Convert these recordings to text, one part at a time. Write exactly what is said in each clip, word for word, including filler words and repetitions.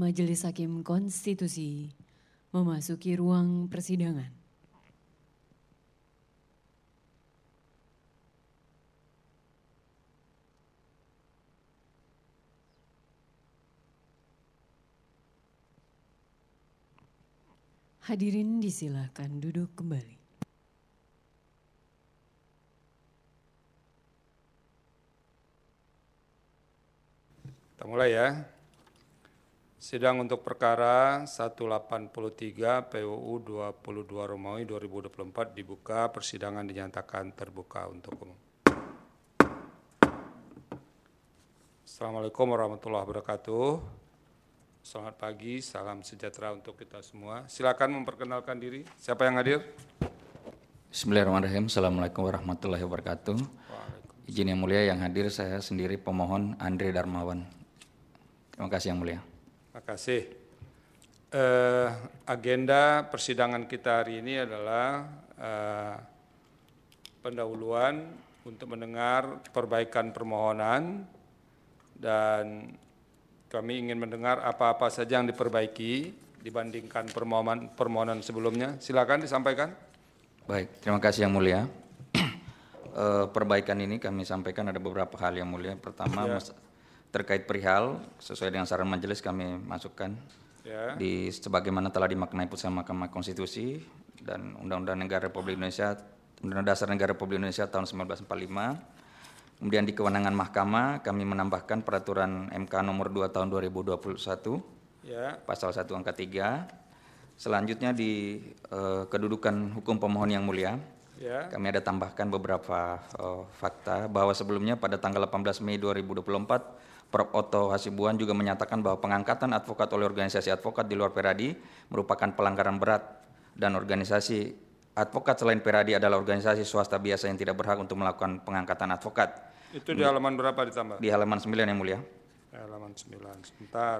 Majelis Hakim Konstitusi memasuki ruang persidangan. Hadirin disilakan duduk kembali. Kita mulai ya. Sidang untuk perkara seratus delapan puluh tiga P U U dua puluh dua Romawi dua ribu dua puluh empat dibuka, persidangan dinyatakan terbuka untuk umum. Assalamualaikum warahmatullahi wabarakatuh. Selamat pagi, salam sejahtera untuk kita semua. Silakan memperkenalkan diri. Siapa yang hadir? Bismillahirrahmanirrahim. Assalamualaikum warahmatullahi wabarakatuh. Izin yang mulia, yang hadir saya sendiri pemohon Andre Darmawan. Terima kasih yang mulia. Terima kasih. Eh, agenda persidangan kita hari ini adalah eh, pendahuluan untuk mendengar perbaikan permohonan dan kami ingin mendengar apa-apa saja yang diperbaiki dibandingkan permohonan permohonan sebelumnya. Silakan disampaikan. Baik, terima kasih yang mulia. eh, perbaikan ini kami sampaikan ada beberapa hal yang mulia. Pertama, ya. mas- terkait perihal sesuai dengan saran majelis kami masukkan ya. Di sebagaimana telah dimaknai putusan Mahkamah Konstitusi dan Undang-Undang Negara Republik Indonesia, Undang-Undang Dasar Negara Republik Indonesia tahun seribu sembilan ratus empat puluh lima. Kemudian di kewenangan Mahkamah kami menambahkan peraturan M K nomor dua tahun dua ribu dua puluh satu ya. Pasal satu angka tiga. Selanjutnya di eh, kedudukan hukum pemohon yang mulia ya. Kami ada tambahkan beberapa eh, fakta bahwa sebelumnya pada tanggal delapan belas Mei dua ribu dua puluh empat Profesor Otto Hasibuan juga menyatakan bahwa pengangkatan advokat oleh organisasi advokat di luar Peradi merupakan pelanggaran berat dan organisasi advokat selain Peradi adalah organisasi swasta biasa yang tidak berhak untuk melakukan pengangkatan advokat. Itu di halaman berapa ditambah? Di halaman sembilan yang mulia. Di halaman sembilan, sebentar.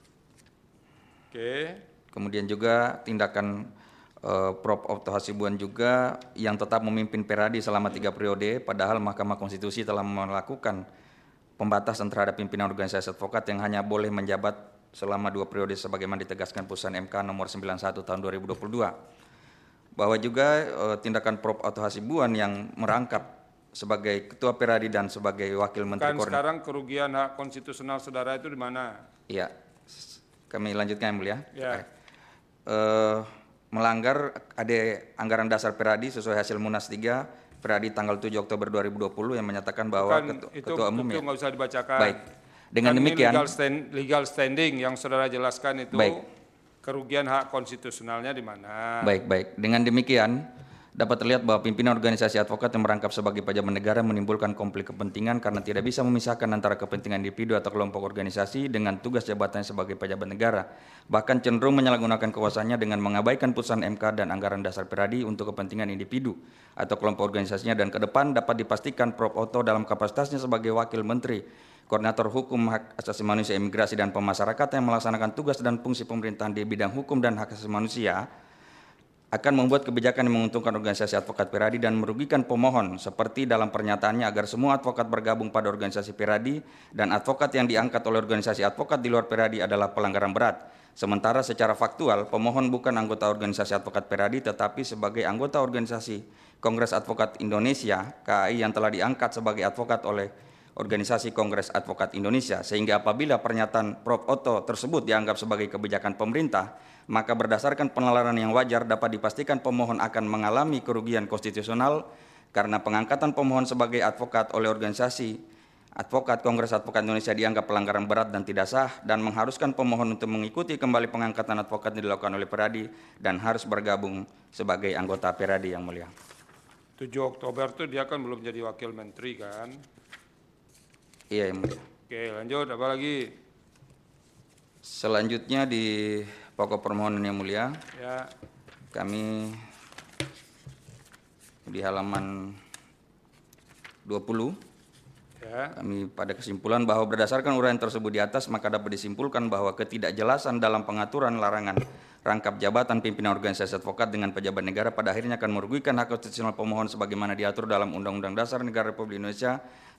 Oke. Kemudian juga tindakan uh, Profesor Otto Hasibuan juga yang tetap memimpin Peradi selama tiga periode, padahal Mahkamah Konstitusi telah melakukan pembatasan terhadap pimpinan organisasi advokat yang hanya boleh menjabat selama dua periode sebagaimana ditegaskan putusan M K nomor sembilan puluh satu tahun dua ribu dua puluh dua. Bahwa juga e, tindakan Profesor Otto Hasibuan yang merangkap sebagai ketua Peradi dan sebagai wakil menteri Kan sekarang kerugian hak konstitusional saudara itu di mana? Iya, kami lanjutkan yang mulia. Ya. E, melanggar ada anggaran dasar Peradi sesuai hasil Munas tiga Peradi tanggal tujuh Oktober dua ribu dua puluh yang menyatakan bahwa Bukan, ketua, itu, ketua umum itu ya. nggak usah dibacakan. Baik. Dengan kan demikian legal, stand, legal standing yang saudara jelaskan itu baik. Kerugian hak konstitusionalnya di mana? Baik, baik. Dengan demikian dapat terlihat bahwa pimpinan organisasi advokat yang merangkap sebagai pejabat negara menimbulkan konflik kepentingan karena tidak bisa memisahkan antara kepentingan individu atau kelompok organisasi dengan tugas jabatannya sebagai pejabat negara. Bahkan cenderung menyalahgunakan kekuasaannya dengan mengabaikan putusan M K dan anggaran dasar Peradi untuk kepentingan individu atau kelompok organisasinya, dan ke depan dapat dipastikan Profesor Otto dalam kapasitasnya sebagai wakil menteri, koordinator hukum hak asasi manusia, imigrasi dan pemasarakatan yang melaksanakan tugas dan fungsi pemerintahan di bidang hukum dan hak asasi manusia akan membuat kebijakan yang menguntungkan organisasi advokat Peradi dan merugikan pemohon, seperti dalam pernyataannya agar semua advokat bergabung pada organisasi Peradi dan advokat yang diangkat oleh organisasi advokat di luar Peradi adalah pelanggaran berat. Sementara secara faktual pemohon bukan anggota organisasi advokat Peradi tetapi sebagai anggota organisasi Kongres Advokat Indonesia K A I yang telah diangkat sebagai advokat oleh Organisasi Kongres Advokat Indonesia, sehingga apabila pernyataan Profesor Otto tersebut dianggap sebagai kebijakan pemerintah, maka berdasarkan penalaran yang wajar dapat dipastikan pemohon akan mengalami kerugian konstitusional karena pengangkatan pemohon sebagai advokat oleh organisasi Advokat Kongres Advokat Indonesia dianggap pelanggaran berat dan tidak sah dan mengharuskan pemohon untuk mengikuti kembali pengangkatan advokat yang dilakukan oleh Peradi dan harus bergabung sebagai anggota Peradi yang mulia. tujuh Oktober itu dia kan belum jadi wakil menteri kan? Iya yang mulia. Oke, lanjut apa lagi? Selanjutnya di pokok permohonan yang mulia, ya. Kami di halaman dua puluh, ya. Kami pada kesimpulan bahwa berdasarkan uraian tersebut di atas, maka dapat disimpulkan bahwa ketidakjelasan dalam pengaturan larangan rangkap jabatan pimpinan organisasi advokat dengan pejabat negara pada akhirnya akan merugikan hak konstitusional pemohon sebagaimana diatur dalam Undang-Undang Dasar Negara Republik Indonesia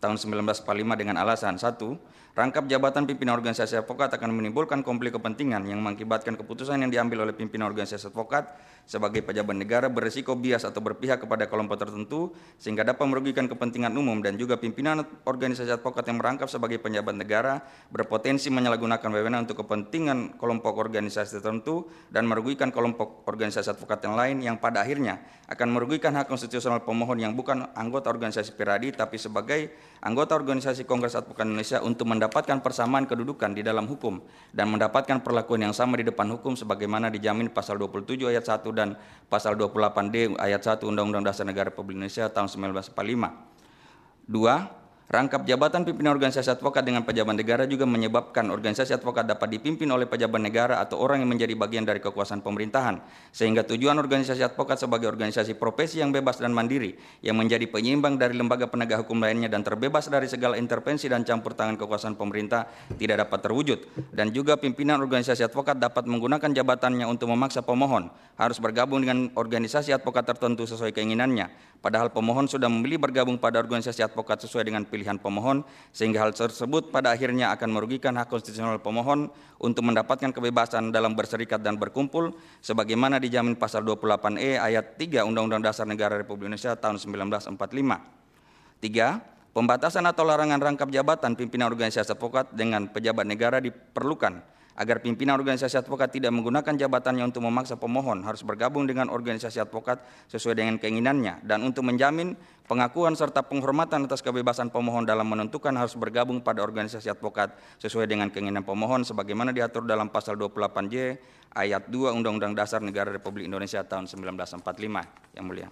tahun seribu sembilan ratus empat puluh lima dengan alasan satu. Rangkap jabatan pimpinan organisasi advokat akan menimbulkan konflik kepentingan yang mengakibatkan keputusan yang diambil oleh pimpinan organisasi advokat sebagai pejabat negara berisiko bias atau berpihak kepada kelompok tertentu sehingga dapat merugikan kepentingan umum, dan juga pimpinan organisasi advokat yang merangkap sebagai pejabat negara berpotensi menyalahgunakan wewenang untuk kepentingan kelompok organisasi tertentu dan merugikan kelompok organisasi advokat yang lain yang pada akhirnya akan merugikan hak konstitusional pemohon yang bukan anggota organisasi Piradi tapi sebagai anggota organisasi Kongres Advokat Indonesia untuk mendapatkan persamaan kedudukan di dalam hukum dan mendapatkan perlakuan yang sama di depan hukum sebagaimana dijamin pasal dua puluh tujuh ayat satu dan pasal dua puluh delapan D ayat satu Undang-Undang Dasar Negara Republik Indonesia tahun seribu sembilan ratus empat puluh lima. Dua. Rangkap jabatan pimpinan organisasi advokat dengan pejabat negara juga menyebabkan organisasi advokat dapat dipimpin oleh pejabat negara atau orang yang menjadi bagian dari kekuasaan pemerintahan, sehingga tujuan organisasi advokat sebagai organisasi profesi yang bebas dan mandiri yang menjadi penyeimbang dari lembaga penegak hukum lainnya dan terbebas dari segala intervensi dan campur tangan kekuasaan pemerintah tidak dapat terwujud. Dan juga pimpinan organisasi advokat dapat menggunakan jabatannya untuk memaksa pemohon harus bergabung dengan organisasi advokat tertentu sesuai keinginannya, padahal pemohon sudah memilih bergabung pada organisasi advokat sesuai dengan pilihan pemohon, sehingga hal tersebut pada akhirnya akan merugikan hak konstitusional pemohon untuk mendapatkan kebebasan dalam berserikat dan berkumpul sebagaimana dijamin pasal dua puluh delapan E ayat tiga Undang-Undang Dasar Negara Republik Indonesia tahun seribu sembilan ratus empat puluh lima. Tiga. Pembatasan atau larangan rangkap jabatan pimpinan organisasi advokat dengan pejabat negara diperlukan agar pimpinan organisasi advokat tidak menggunakan jabatannya untuk memaksa pemohon harus bergabung dengan organisasi advokat sesuai dengan keinginannya, dan untuk menjamin pengakuan serta penghormatan atas kebebasan pemohon dalam menentukan harus bergabung pada organisasi advokat sesuai dengan keinginan pemohon sebagaimana diatur dalam pasal dua puluh delapan J ayat dua Undang-Undang Dasar Negara Republik Indonesia tahun seribu sembilan ratus empat puluh lima. Yang mulia.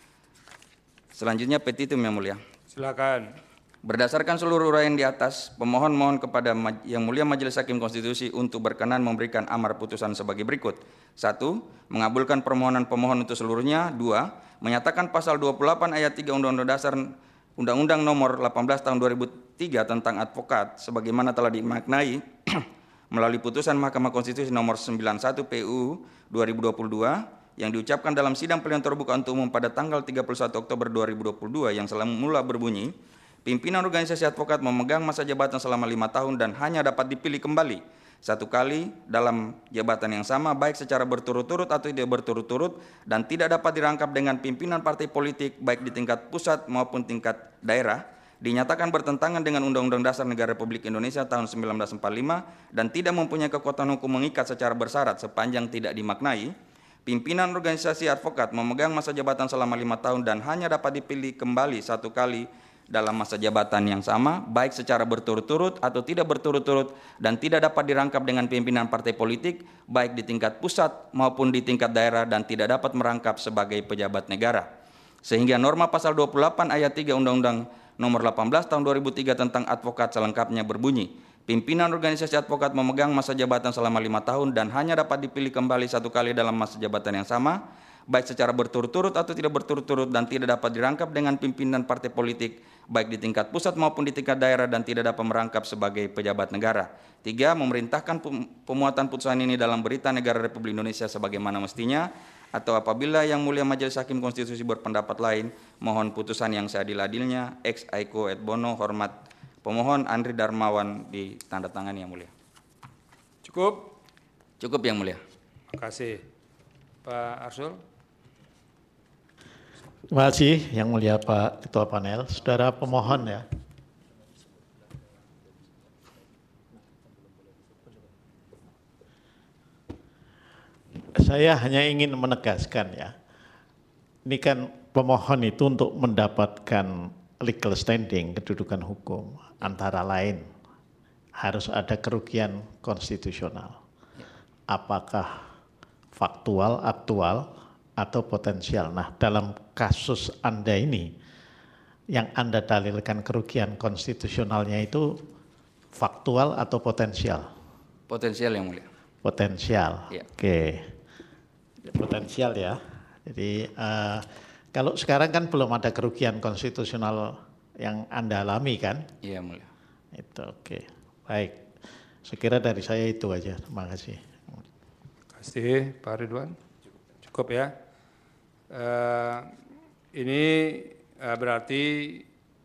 Selanjutnya petitum, yang mulia. Silakan. Berdasarkan seluruh uraian di atas, pemohon mohon kepada Yang Mulia Majelis Hakim Konstitusi untuk berkenan memberikan amar putusan sebagai berikut. Satu. Mengabulkan permohonan pemohon untuk seluruhnya. Dua. Menyatakan pasal dua puluh delapan ayat tiga Undang-Undang Dasar Undang-Undang Nomor delapan belas Tahun dua ribu tiga tentang advokat sebagaimana telah dimaknai melalui putusan Mahkamah Konstitusi Nomor sembilan puluh satu P U dua ribu dua puluh dua yang diucapkan dalam sidang pilihan terbuka untuk umum pada tanggal tiga puluh satu Oktober dua ribu dua puluh dua yang semula berbunyi, pimpinan organisasi advokat memegang masa jabatan selama lima tahun dan hanya dapat dipilih kembali satu kali dalam jabatan yang sama, baik secara berturut-turut atau tidak berturut-turut, dan tidak dapat dirangkap dengan pimpinan partai politik baik di tingkat pusat maupun tingkat daerah, dinyatakan bertentangan dengan Undang-Undang Dasar Negara Republik Indonesia tahun seribu sembilan ratus empat puluh lima dan tidak mempunyai kekuatan hukum mengikat secara bersyarat sepanjang tidak dimaknai. Pimpinan organisasi advokat memegang masa jabatan selama lima tahun dan hanya dapat dipilih kembali satu kali dalam masa jabatan yang sama, baik secara berturut-turut atau tidak berturut-turut, dan tidak dapat dirangkap dengan pimpinan partai politik, baik di tingkat pusat maupun di tingkat daerah, dan tidak dapat merangkap sebagai pejabat negara. Sehingga norma pasal dua puluh delapan ayat tiga Undang-Undang Nomor delapan belas Tahun dua ribu tiga tentang advokat selengkapnya berbunyi, pimpinan organisasi advokat memegang masa jabatan selama lima tahun dan hanya dapat dipilih kembali satu kali dalam masa jabatan yang sama, baik secara berturut-turut atau tidak berturut-turut, dan tidak dapat dirangkap dengan pimpinan partai politik, baik di tingkat pusat maupun di tingkat daerah, dan tidak dapat merangkap sebagai pejabat negara. Tiga, memerintahkan pemuatan putusan ini dalam Berita Negara Republik Indonesia sebagaimana mestinya, atau apabila Yang Mulia Majelis Hakim Konstitusi berpendapat lain, mohon putusan yang seadil-adilnya, ex aequo et bono, hormat pemohon Andri Darmawan, ditandatangani Yang Mulia. Cukup? Cukup Yang Mulia. Terima kasih. Pak Arsul. Terima kasih Yang Mulia Pak Ketua Panel. Saudara pemohon ya. Saya hanya ingin menegaskan ya, ini kan pemohon itu untuk mendapatkan legal standing, kedudukan hukum, antara lain harus ada kerugian konstitusional. Apakah faktual, aktual, atau potensial. Nah, dalam kasus Anda ini, yang Anda dalilkan kerugian konstitusionalnya itu faktual atau potensial? Potensial Yang Mulia. Potensial, ya. Oke. Potensial ya. Jadi uh, kalau sekarang kan belum ada kerugian konstitusional yang Anda alami kan? Iya Mulia. Itu oke. Baik. Sekira dari saya itu aja. Terima kasih. Terima kasih Pak Ridwan. Cukup ya. Uh, ini uh, berarti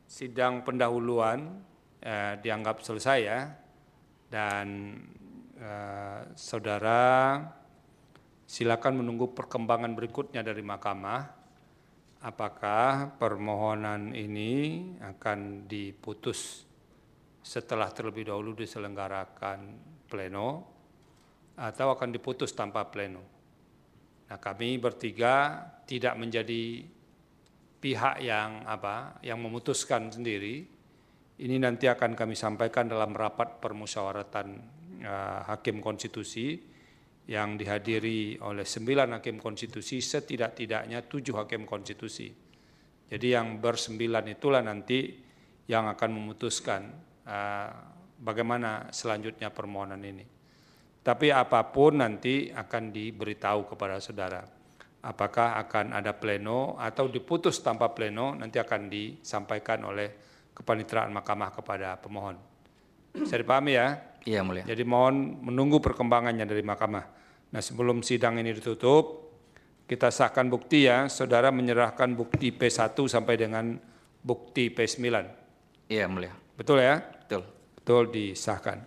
sidang pendahuluan eh, dianggap selesai ya, dan eh, saudara silakan menunggu perkembangan berikutnya dari mahkamah. Apakah permohonan ini akan diputus setelah terlebih dahulu diselenggarakan pleno atau akan diputus tanpa pleno. Nah, kami bertiga tidak menjadi pihak yang apa yang memutuskan sendiri. Ini nanti akan kami sampaikan dalam rapat permusyawaratan uh, hakim konstitusi yang dihadiri oleh sembilan hakim konstitusi, setidak-tidaknya tujuh hakim konstitusi. Jadi yang bersembilan itulah nanti yang akan memutuskan uh, bagaimana selanjutnya permohonan ini. Tapi apapun nanti akan diberitahu kepada saudara. Apakah akan ada pleno atau diputus tanpa pleno, nanti akan disampaikan oleh Kepanitraan Mahkamah kepada pemohon. Bisa dipahami ya? Iya, Mulia. Jadi mohon menunggu perkembangannya dari mahkamah. Nah, sebelum sidang ini ditutup, kita sahkan bukti ya, saudara menyerahkan bukti P satu sampai dengan bukti P sembilan. Iya, Mulia. Betul ya? Betul. Betul, disahkan.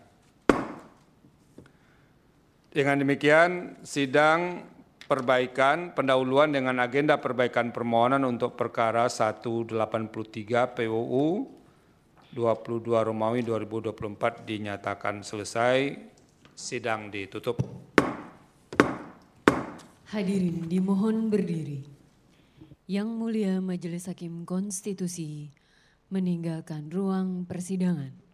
Dengan demikian, sidang perbaikan pendahuluan dengan agenda perbaikan permohonan untuk perkara seratus delapan puluh tiga P U U dua puluh dua Romawi dua ribu dua puluh empat dinyatakan selesai. Sidang ditutup. Hadirin dimohon berdiri. Yang Mulia Majelis Hakim Konstitusi meninggalkan ruang persidangan.